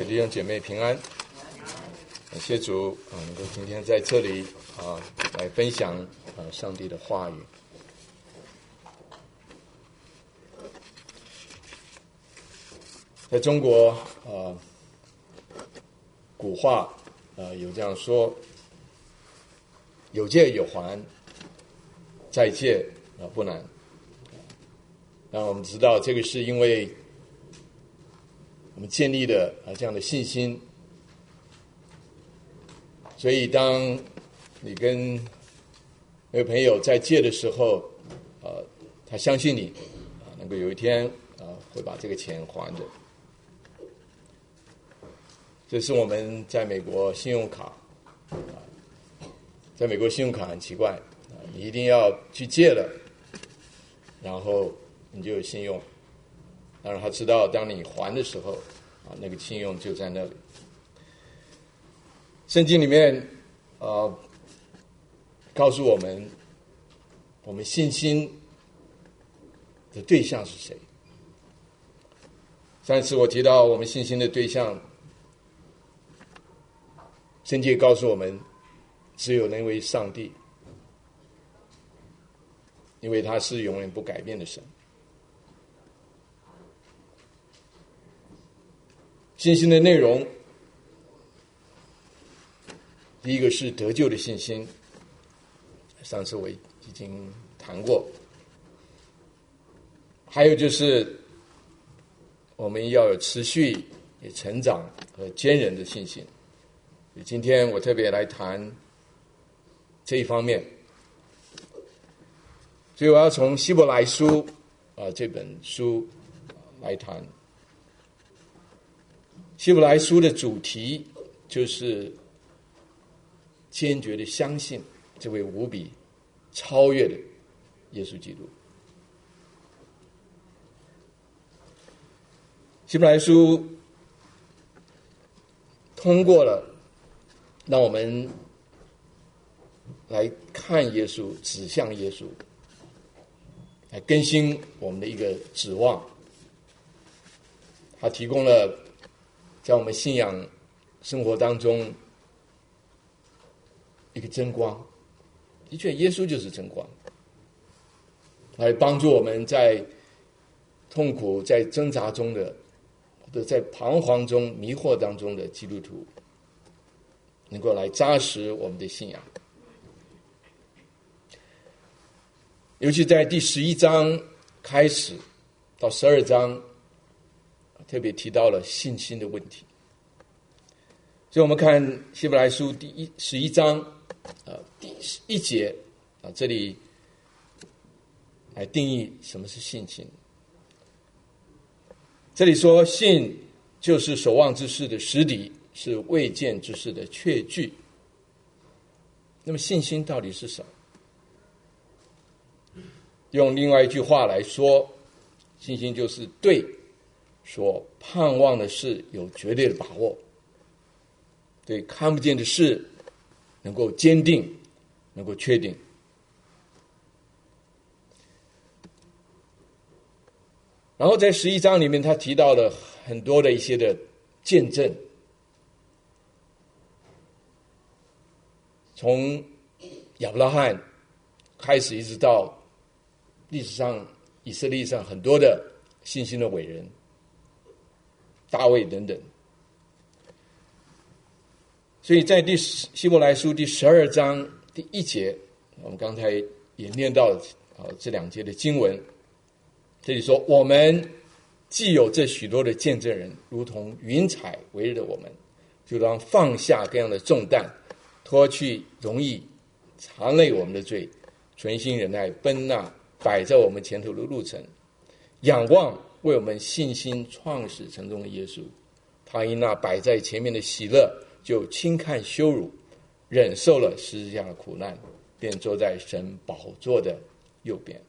给弟兄姐妹平安，感谢主能够今天在这里来分享上帝的话语。在中国古话有这样说：有借有还，再借不难。那我们知道这个是因为我们建立了这样的信心，所以当你跟那个朋友在借的时候，他相信你能够有一天会把这个钱还的。这是我们在美国信用卡，在美国信用卡很奇怪，你一定要去借了，然后你就有信用。当然他知道当你还的时候那个信用就在那里。圣经里面告诉我们，我们信心的对象是谁。上一次我提到我们信心的对象，圣经告诉我们只有那位上帝，因为他是永远不改变的神。信心的内容，第一个是得救的信心，上次我已经谈过。还有就是我们要有持续也成长和坚韧的信心。今天我特别来谈这一方面，所以我要从希伯来书这本书来谈。希伯来书的主题就是坚决的相信这位无比超越的耶稣基督。希伯来书通过了让我们来看耶稣，指向耶稣，来更新我们的一个指望。他提供了在我们信仰生活当中一个真光，的确耶稣就是真光，来帮助我们在痛苦在挣扎中的，或者在彷徨中迷惑当中的基督徒，能够来扎实我们的信仰。尤其在第11章开始到12章特别提到了信心的问题。所以我们看希伯来书第11章第1节这里来定义什么是信心。这里说，信就是所望之事的实底，是未见之事的确据。那么信心到底是什么？用另外一句话来说，信心就是对所盼望的事有绝对的把握，对看不见的事能够坚定，能够确定。然后在11章里面，他提到了很多的一些的见证，从亚伯拉罕开始，一直到历史上以色列上很多的信心的伟人，大卫等等。所以在希伯来书第12章第1节，我们刚才也念到了这2节的经文。这里说，我们既有这许多的见证人，如同云彩围绕着我们，就当放下各样的重担，脱去容易缠累我们的罪，存心忍耐奔那摆在我们前头的路程，仰望为我们信心创始成终的耶稣。他因那摆在前面的喜乐，就轻看羞辱，忍受了十字架的苦难，便坐在神宝座的右边。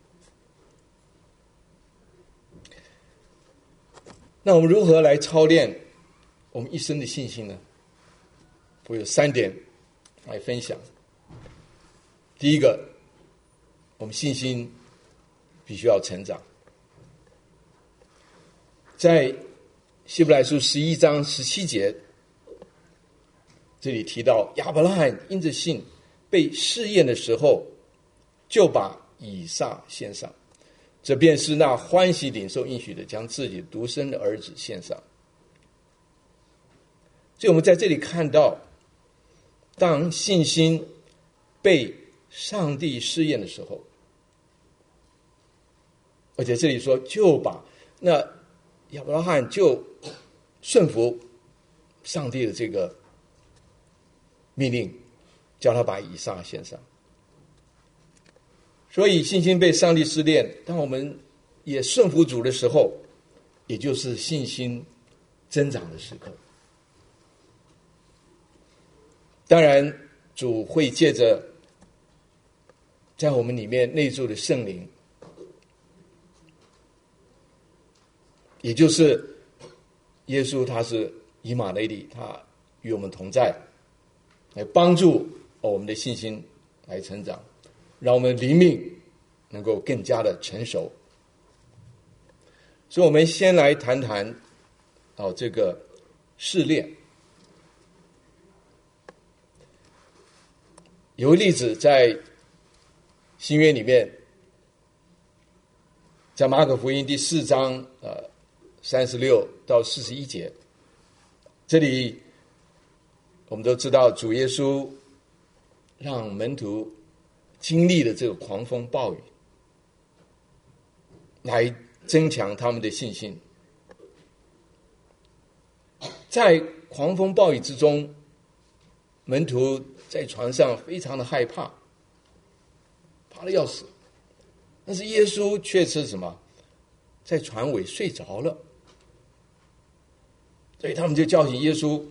那我们如何来操练我们一生的信心呢？我有3点来分享。第一个，我们信心必须要成长。在希伯来书11章17节，这里提到亚伯拉罕因着信被试验的时候，就把以撒献上，这便是那欢喜领受应许的，将自己独生的儿子献上。所以我们在这里看到，当信心被上帝试验的时候，而且这里说就把那亚伯拉罕就顺服上帝的这个命令，叫他把以撒献上。所以信心被上帝试炼，当我们也顺服主的时候，也就是信心增长的时刻。当然主会借着在我们里面内住的圣灵，也就是耶稣，他是以马内利，他与我们同在，来帮助我们的信心来成长，让我们灵命能够更加的成熟。所以我们先来谈谈这个试炼。有个例子在新约里面，在马可福音第4章36到41节，这里我们都知道主耶稣让门徒经历了这个狂风暴雨，来增强他们的信心。在狂风暴雨之中，门徒在船上非常的害怕，怕得要死，但是耶稣却是什么，在船尾睡着了。所以他们就叫醒耶稣，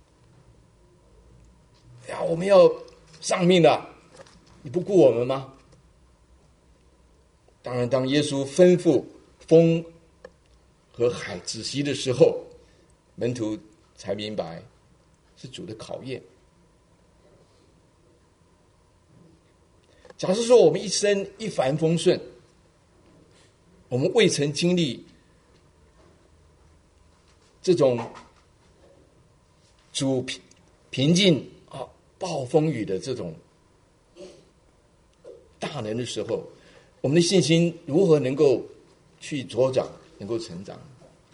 呀，我们要丧命了，你不顾我们吗？当然当耶稣吩咐风和海止息的时候，门徒才明白是主的考验。假设说我们一生一帆风顺，我们未曾经历这种主平静暴风雨的这种大能的时候，我们的信心如何能够去茁长，能够成长？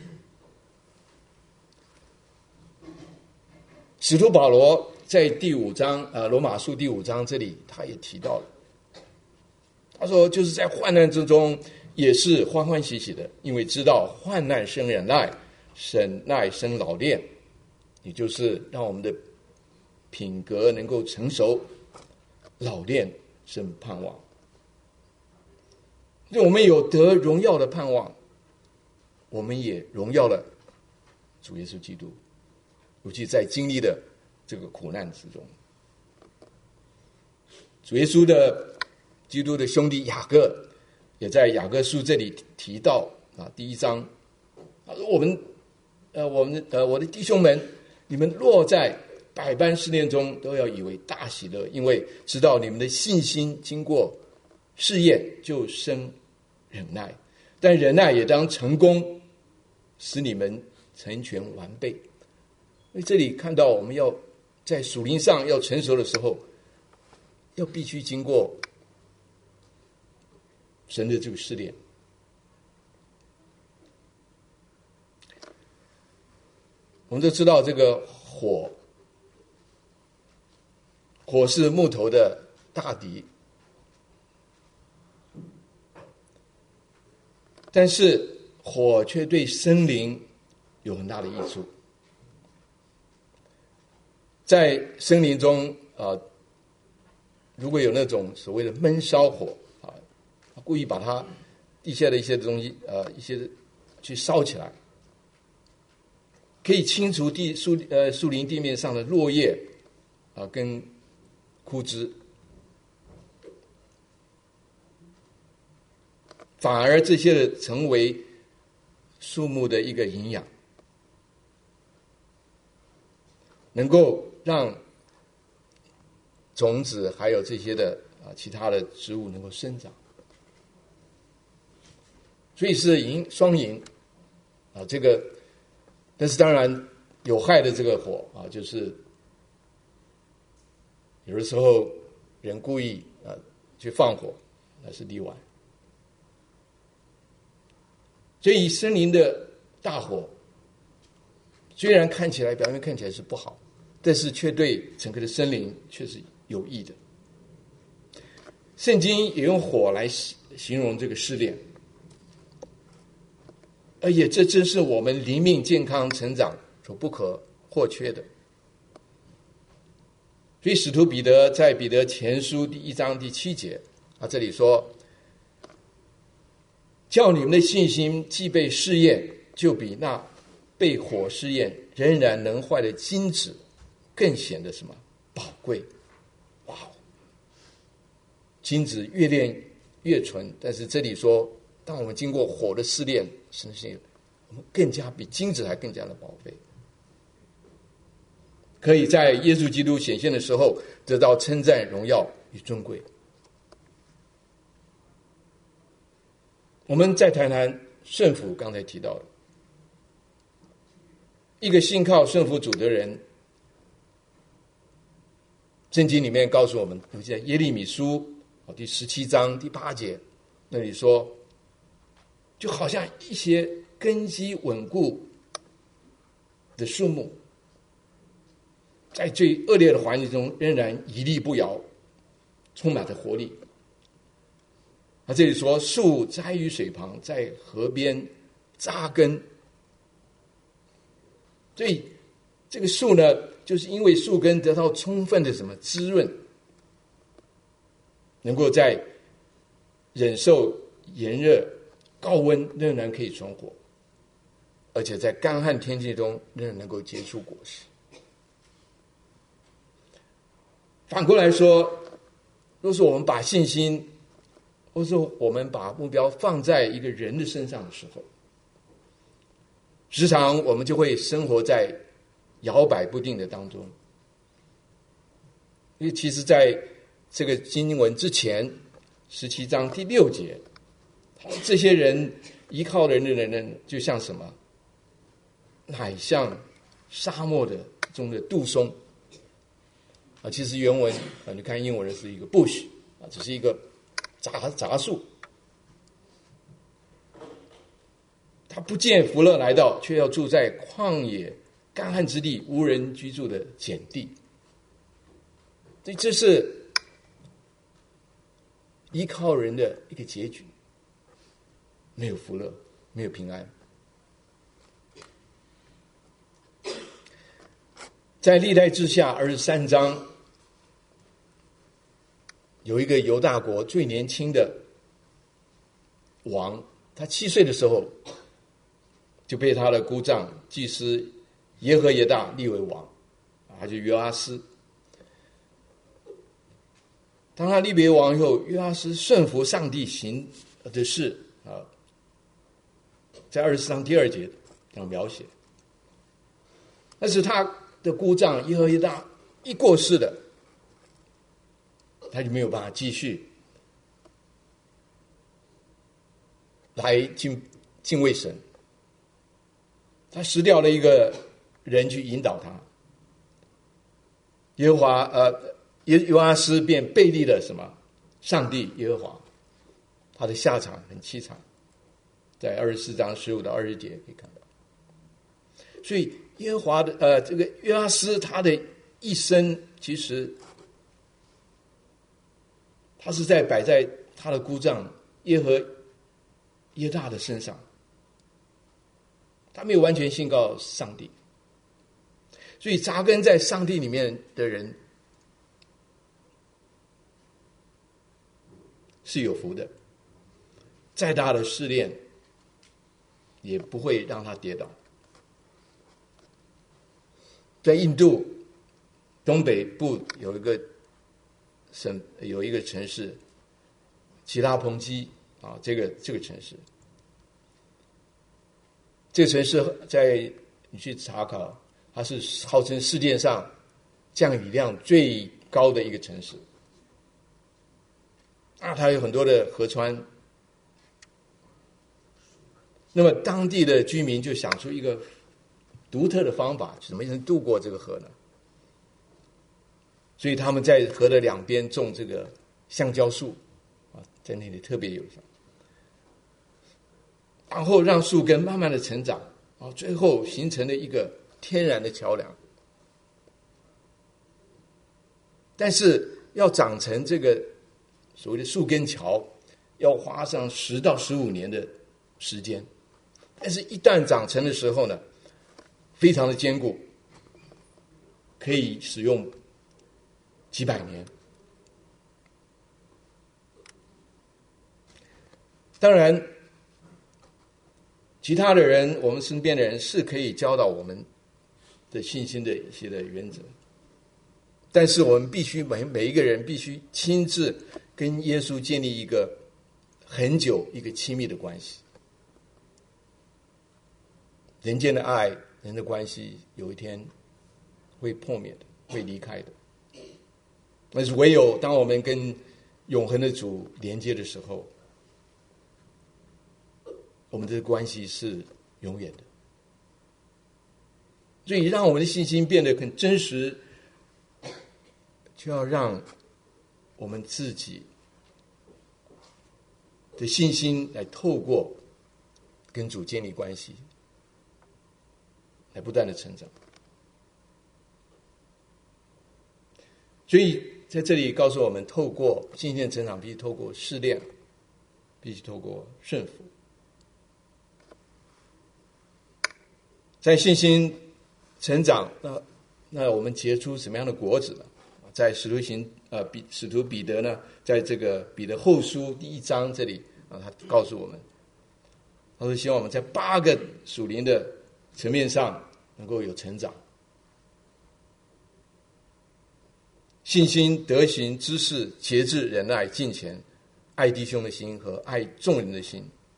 使徒保罗在第5章罗马书第5章这里他也提到了，他说就是在患难之中也是欢欢喜喜的，因为知道患难生忍耐，忍耐生老练，也就是让我们的品格能够成熟，老练生盼望。所以我们有得荣耀的盼望，我们也荣耀了主耶稣基督，尤其在经历的这个苦难之中。主耶稣的基督的兄弟雅各也在雅各书这里提到第1章，他说我的弟兄们，你们落在百般试炼中，都要以为大喜乐，因为知道你们的信心经过试验，就生忍耐，但忍耐也当成功，使你们成全完备。因为这里看到我们要在属灵上要成熟的时候，要必须经过神的这个试炼。我们都知道这个火是木头的大敌，但是火却对森林有很大的益处。在森林中如果有那种所谓的闷烧火故意把它地下的一些东西一些去烧起来，可以清除树林地面上的落叶跟枯枝，反而这些成为树木的一个营养，能够让种子还有这些的其他的植物能够生长。所以是双赢这个但是当然有害的这个火啊，就是有的时候人故意去放火，那是例外。所以森林的大火虽然表面看起来是不好，但是却对整个的森林却是有益的。圣经也用火来形容这个试炼，而且这正是我们灵命健康成长所不可或缺的。所以使徒彼得在彼得前书第1章第7节这里说，叫你们的信心既被试验，就比那被火试验仍然能坏的金子更显得什么宝贵。哇，金子越炼越纯，但是这里说当我们经过火的试炼，甚至我们更加比金子还更加的宝贝，可以在耶稣基督显现的时候得到称赞、荣耀与尊贵。我们再谈谈顺服，刚才提到的一个信靠顺服主的人，圣经里面告诉我们，在耶利米书第17章第8节那里说，就好像一些根基稳固的树木，在最恶劣的环境中仍然屹立不摇，充满着活力。这里说树栽于水旁，在河边扎根。所以这个树呢，就是因为树根得到充分的滋润，能够在忍受炎热高温仍然可以存活，而且在干旱天气中仍然能够结出果实。反过来说，若是我们把信心，或是我们把目标放在一个人的身上的时候，时常我们就会生活在摇摆不定的当中。因为其实在这个经文之前17章第6节，这些人依靠人的人就像什么，乃像沙漠中的杜松其实原文你看英文的是一个 bush 只是一个杂树，他不见福乐来到，却要住在旷野干旱之地，无人居住的碱地。所以这是依靠人的一个结局，没有福乐，没有平安。在历代志下23章，有一个犹大国最年轻的王，他7岁的时候就被他的姑丈祭司耶和耶大立为王，他就约阿斯。当他立为王以后，约阿斯顺服上帝行的事在24章第2节有描写。但是他的姑丈耶和耶大一过世了，他就没有办法继续来敬畏神，他失掉了一个人去引导他。约阿斯便背离了什么？上帝耶和华，他的下场很凄惨，在24章15到20节可以看到。所以耶和华的这个约阿斯他的一生，其实他是摆在他的姑丈耶和耶大的身上，他没有完全信靠上帝。所以扎根在上帝里面的人是有福的，再大的试炼也不会让他跌倒。在印度东北部有一个城市奇拉彭基这个城市，这个城市在你去查考，它是号称世界上降雨量最高的一个城市。它有很多的河川，那么当地的居民就想出一个独特的方法，怎么能渡过这个河呢？所以他们在河的两边种这个橡胶树啊，在那里特别有效，然后让树根慢慢的成长，啊，最后形成了一个天然的桥梁。但是要长成这个所谓的树根桥，要花上10到15年的时间。但是一旦长成的时候呢，非常的坚固，可以使用几百年。当然，其他的人，我们身边的人是可以教导我们的信心的一些的原则，但是我们必须每一个人必须亲自跟耶稣建立一个很久、一个亲密的关系。人间的爱、人的关系，有一天会破灭的，会离开的。但是唯有当我们跟永恒的主连接的时候，我们的关系是永远的。所以让我们的信心变得很真实，就要让我们自己的信心来透过跟主建立关系，来不断的成长。所以在这里告诉我们，透过信心的成长，必须透过试炼，必须透过顺服。在信心成长，那我们结出什么样的果子呢？在使徒彼得呢，在这个彼得后书第1章这里啊，他告诉我们，他说希望我们在8个属灵的层面上能够有成长：信心、德行、知识、节制、忍耐、敬虔、爱弟兄的心和爱众人的心。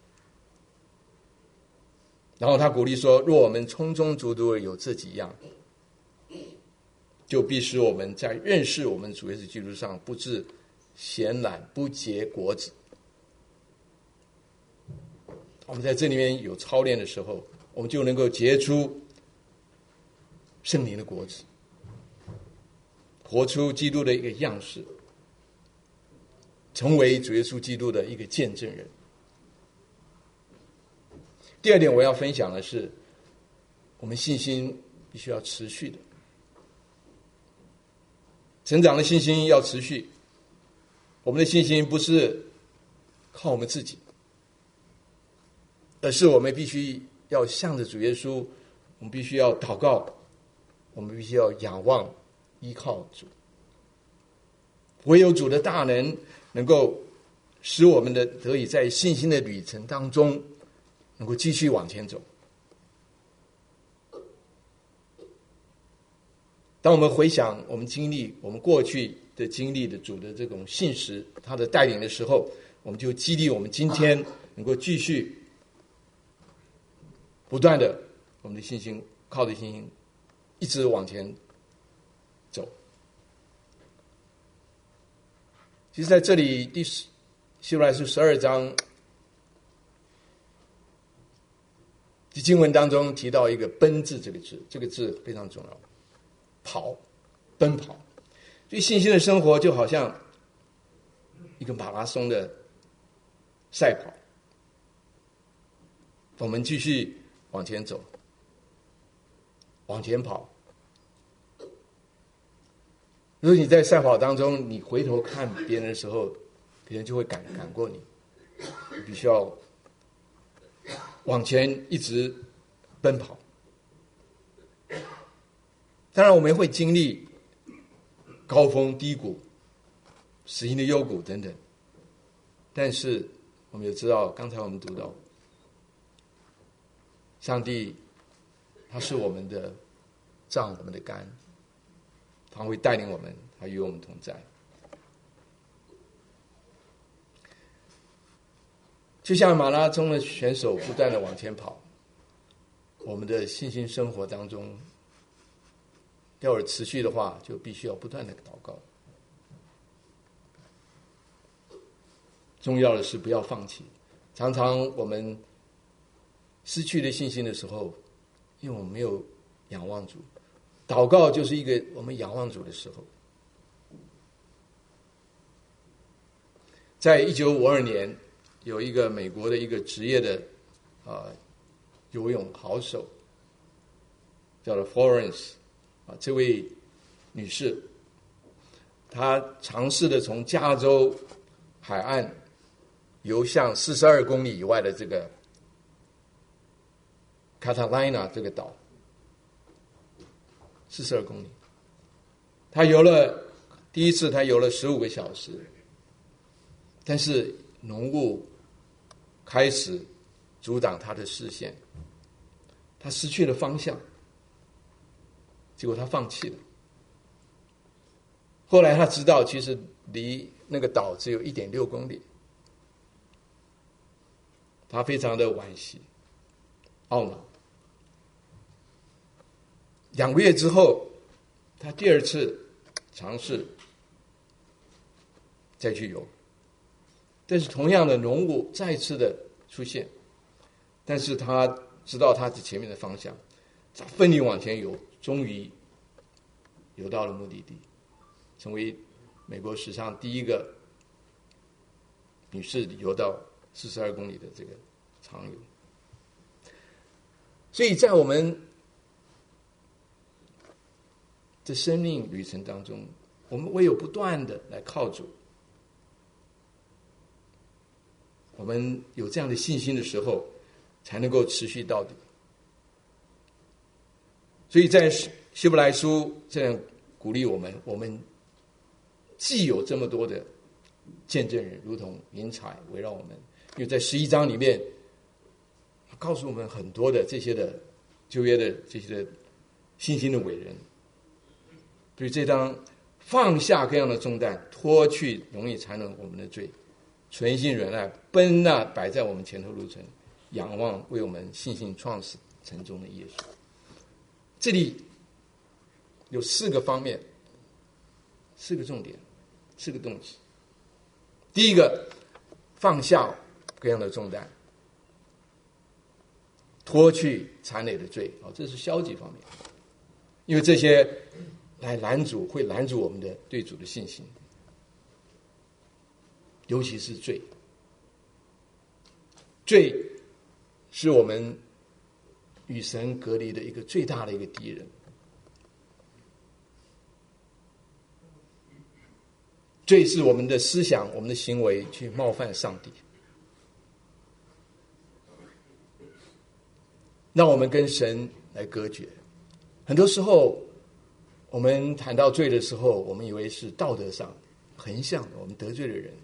然后他鼓励说，若我们充充足足有这几样，就必使我们在认识我们主耶稣基督上不致闲懒，不结果子。我们在这里面有操练的时候，我们就能够结出圣灵的果子，活出基督的一个样式，成为主耶稣基督的一个见证人。第二点我要分享的是，我们信心必须要持续的，成长的信心要持续。我们的信心不是靠我们自己，而是我们必须要向着主耶稣，我们必须要祷告，我们必须要仰望依靠主。唯有主的大能能够使我们得以在信心的旅程当中能够继续往前走。当我们回想我们经历我们过去的经历的主的这种信实，他的带领的时候，我们就激励我们今天能够继续不断的我们的信心，靠着信心一直往前走。其实在这里希伯来书12章经文当中提到一个奔字这个字，这个字非常重要，跑，奔跑。所以信心的生活就好像一个马拉松的赛跑，我们继续往前走，往前跑。如果你在赛跑当中，你回头看别人的时候，别人就会赶过你，你必须要往前一直奔跑。当然我们会经历高峰低谷、死荫的幽谷等等，但是我们也知道，刚才我们读到上帝他是我们的杖，我们的竿，他会带领我们，他与我们同在。就像马拉松的选手不断的往前跑，我们的信心生活当中要有持续的话，就必须要不断的祷告。重要的是不要放弃。常常我们失去了信心的时候，因为我们没有仰望主，祷告就是一个我们仰望主的时候。在1952年，有一个美国的一个职业的游泳好手，叫做 Florence 这位女士，她尝试的从加州海岸游向42公里以外的这个 Catalina 这个岛，42公里。她游了第一次，她游了15个小时。但是浓雾开始阻挡他的视线，他失去了方向，结果他放弃了。后来他知道，其实离那个岛只有1.6公里，他非常的惋惜、懊恼。2个月之后，他第二次尝试再去游。但是同样的浓雾再次的出现，但是他知道他前面的方向，他奋力往前游，终于游到了目的地，成为美国史上第一个女士游到42公里的这个长游。所以在我们的生命旅程当中，我们唯有不断的来靠主，我们有这样的信心的时候，才能够持续到底。所以在希伯来书这样鼓励我们，我们既有这么多的见证人，如同云彩围绕我们，因为在11章里面告诉我们很多的这些的旧约的这些的信心的伟人。所以这章放下各样的重担，脱去容易缠累我们的罪，存心忍耐，奔那摆在我们前头路程，仰望为我们信心创始成终的耶稣。这里有4个方面，4个重点，4个动机。第一个，放下各样的重担，脱去缠累的罪，这是消极方面，因为这些会拦阻我们的对主的信心，尤其是罪。罪是我们与神隔离的一个最大的一个敌人。罪是我们的思想、我们的行为去冒犯上帝，让我们跟神来隔绝。很多时候我们谈到罪的时候，我们以为是道德上横向的，我们得罪了人。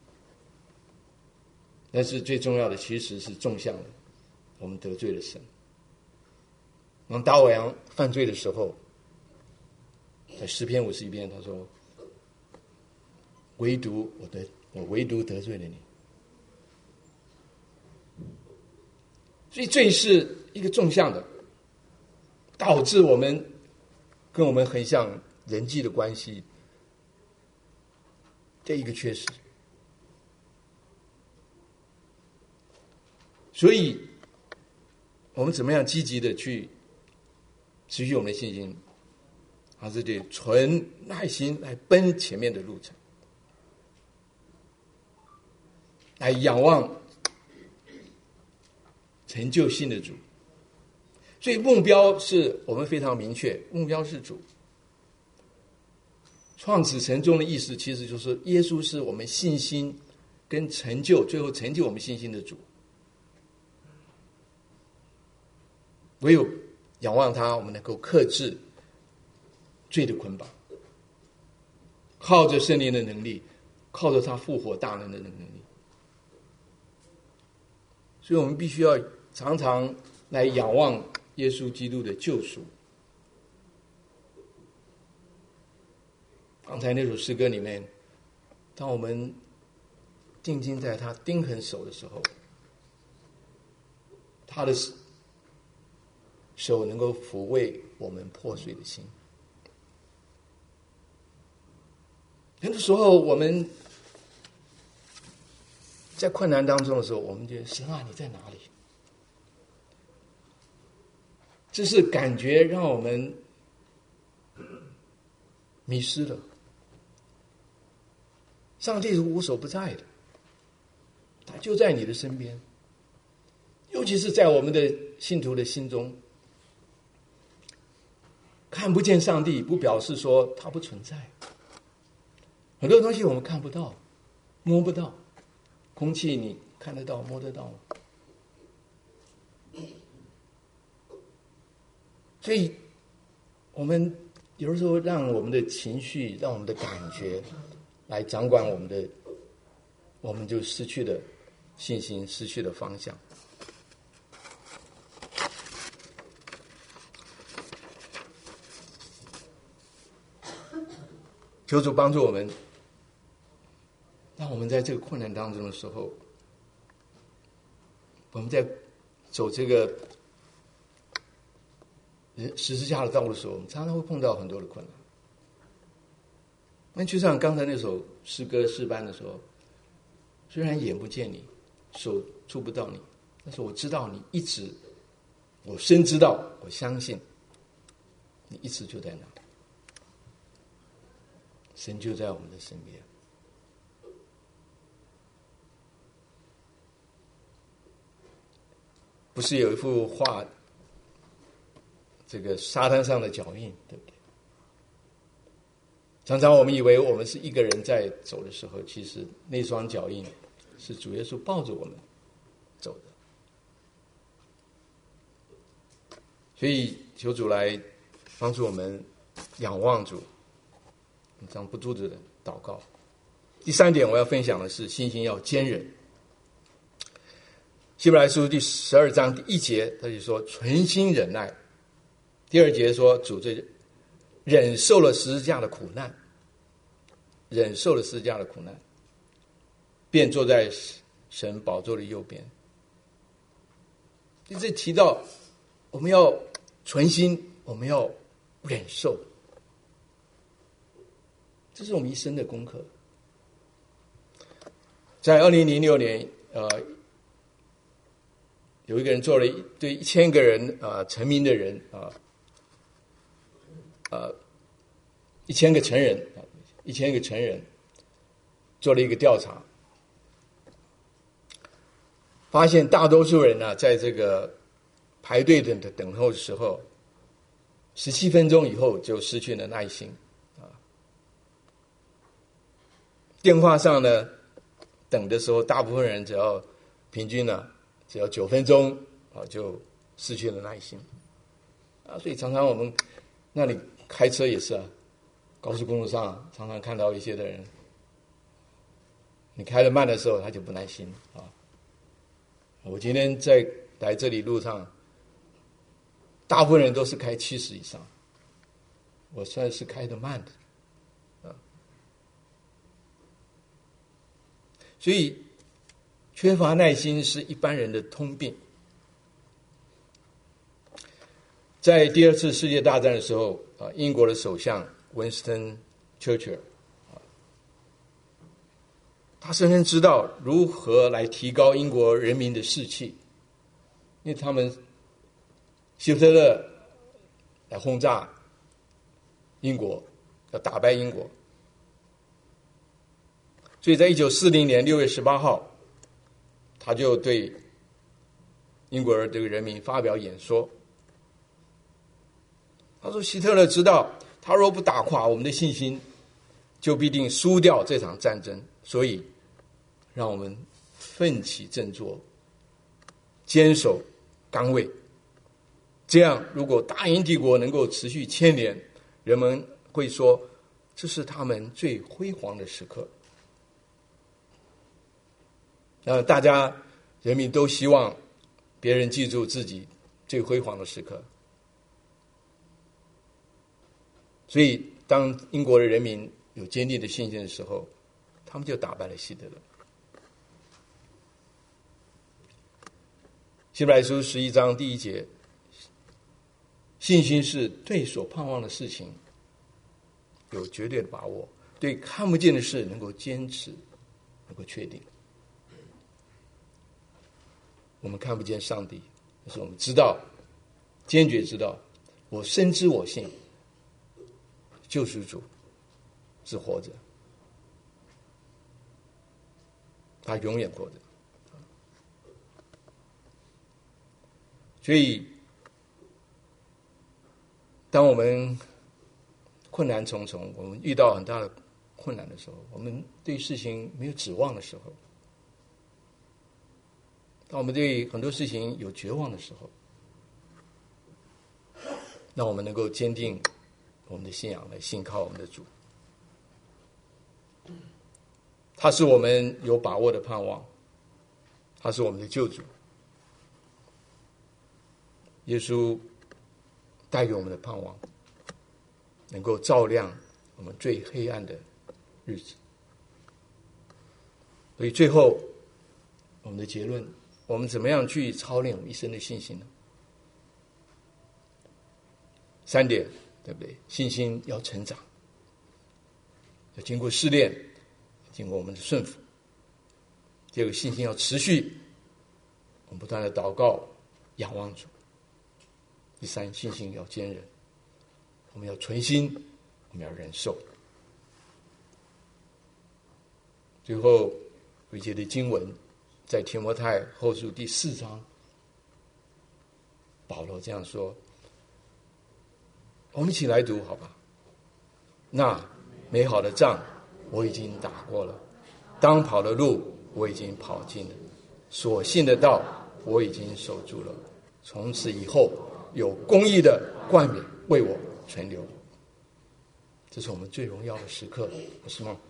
但是最重要的其实是纵向的，我们得罪了神。当大卫王犯罪的时候，在诗篇51篇他说，我唯独得罪了你。所以罪是一个纵向的，导致我们跟我们横向人际的关系的一个缺失。所以我们怎么样积极的去持续我们的信心，还是得存耐心来奔前面的路程，来仰望成就信的主。所以目标是我们非常明确，目标是主。创始成终的意思其实就是耶稣是我们信心跟成就，最后成就我们信心的主。唯有仰望他，我们能够克制罪的捆绑，靠着圣灵的能力，靠着他复活大能的能力。所以我们必须要常常来仰望耶稣基督的救赎。刚才那首诗歌里面，当我们定睛在他钉痕手的时候，他的手能够抚慰我们破碎的心。很多时候我们在困难当中的时候，我们觉得神啊，你在哪里？ 这是感觉让我们迷失了。上帝是无所不在的，他就在你的身边，尤其是在我们的信徒的心中。看不见上帝，不表示说他不存在。很多东西我们看不到，摸不到，空气你看得到、摸得到吗？所以，我们有的时候让我们的情绪、让我们的感觉来掌管我们就失去了信心，失去了方向。求主帮助我们，让我们在这个困难当中的时候，我们在走这个十字架的道路的时候，我们常常会碰到很多的困难。那就像刚才那首诗歌诗班的时候，虽然眼不见你，手触不到你，但是我知道你一直，我深知道，我相信你一直就在那里。神就在我们的身边。不是有一幅画，这个沙滩上的脚印，对不对？常常我们以为我们是一个人在走的时候，其实那双脚印是主耶稣抱着我们走的。所以求主来帮助我们仰望主，这样不住的祷告。第三点我要分享的是信心要坚忍。希伯来书第12章第1节，他就说存心忍耐。第2节说主这忍受了十字架的苦难，忍受了十字架的苦难，便坐在神宝座的右边。这提到我们要存心，我们要忍受，这是我们一生的功课。在2006年，有一个人做了对1000个人成名的人1000个成人做了一个调查，发现大多数人呢，在这个排队等候的时候，17分钟以后就失去了耐心电话上呢，等的时候，大部分人平均只要9分钟就失去了耐心所以常常我们那里开车也是高速公路上常常看到一些的人，你开得慢的时候，他就不耐心我今天在来这里路上，大部分人都是开70以上，我算是开得慢的所以缺乏耐心是一般人的通病。在第2次世界大战的时候英国的首相Winston Churchill他深深知道如何来提高英国人民的士气，因为他们希特勒来轰炸英国，要打败英国，所以在1940年6月18号他就对英国的这个人民发表演说。他说希特勒知道他若不打垮我们的信心，就必定输掉这场战争，所以让我们奋起振作，坚守岗位，这样如果大英帝国能够持续1000年，人们会说这是他们最辉煌的时刻。大家人民都希望别人记住自己最辉煌的时刻，所以当英国的人民有坚定的信心的时候，他们就打败了希特勒。希伯来书11章第1节，信心是对所盼望的事情有绝对的把握，对看不见的事能够坚持，能够确定。我们看不见上帝，但是我们知道坚决知道，我深知我信，救赎主是活着，他永远活着。所以当我们困难重重，我们遇到很大的困难的时候，我们对事情没有指望的时候，当我们对很多事情有绝望的时候，让我们能够坚定我们的信仰，来信靠我们的主。他是我们有把握的盼望，他是我们的救主。耶稣带给我们的盼望，能够照亮我们最黑暗的日子。所以最后我们的结论，我们怎么样去操练我们一生的信心呢？3点，对不对？信心要成长，要经过试炼，经过我们的顺服。第二个，信心要持续，我们不断的祷告仰望主。第三，信心要坚韧，我们要存心，我们要忍受。最后有一节的经文在提摩太后书第4章，保罗这样说，我们一起来读好吧。那美好的仗我已经打过了，当跑的路我已经跑尽了，所信的道我已经守住了，从此以后有公义的冠冕为我存留。这是我们最荣耀的时刻，不是吗？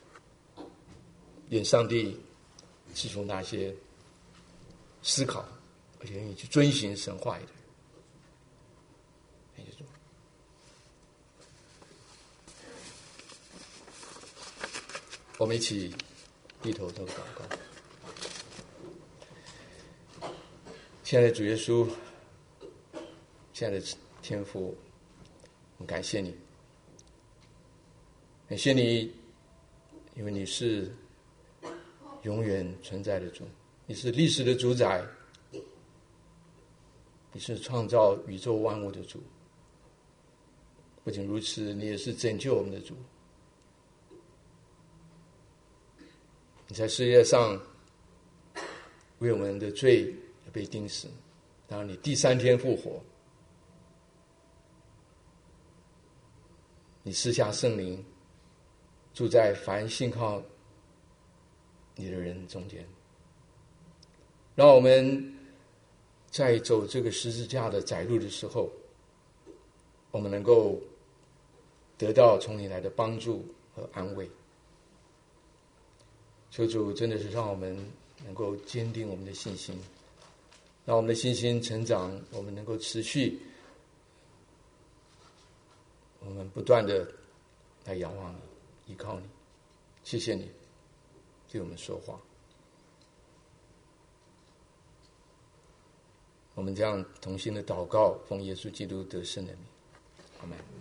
愿上帝赐福那些思考而且愿意去遵循神话语的人。谢谢主。我们一起低头做祷告。亲爱的主耶稣，亲爱的天父，我们感谢你，感谢你，因为你是永远存在的主，你是历史的主宰，你是创造宇宙万物的主。不仅如此，你也是拯救我们的主。你在世界上为我们的罪被钉死，然后你第3天复活，你赐下圣灵，住在凡信靠你的人中间，让我们在走这个十字架的窄路的时候，我们能够得到从你来的帮助和安慰。求主真的是让我们能够坚定我们的信心，让我们的信心成长，我们能够持续，我们不断的来仰望你，依靠你。谢谢你对我们说话。我们这样同心的祷告，奉耶稣基督得胜的名，阿们。